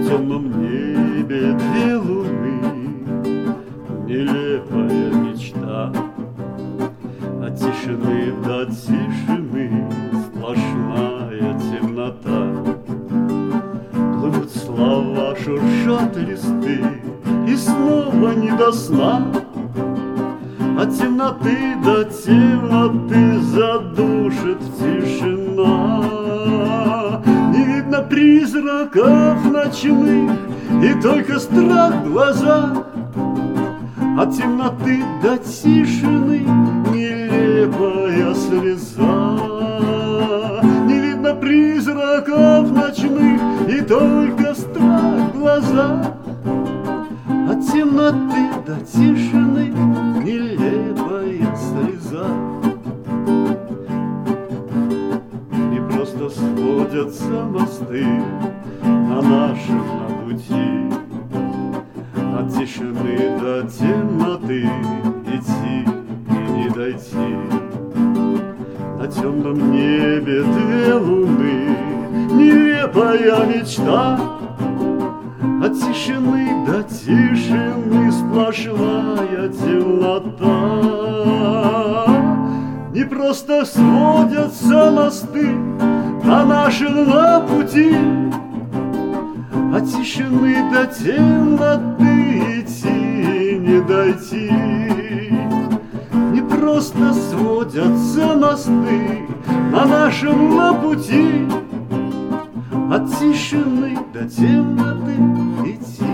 темном небе две луны, нелепая мечта. От тишины до тишины сплошная темнота. Плывут слова, шуршат листы, и снова не до сна. От темноты до темноты задушит тишина. Не видно призраков ночных, и только страх в глазах. От темноты до тишины нелепая слеза. Не видно призраков ночных, и только страх в глазах. От темноты до тишины нелепая слеза. И просто сводятся мосты на нашем пути. От тишины до темноты идти и не дойти. На темном небе две луны, нелепая мечта. От тишины до тишины сплошная темнота. Не просто сводятся мосты на нашем пути. От тишины до темноты идти и не дойти. Не просто сводятся мосты на нашем пути. От тишины до темноты идти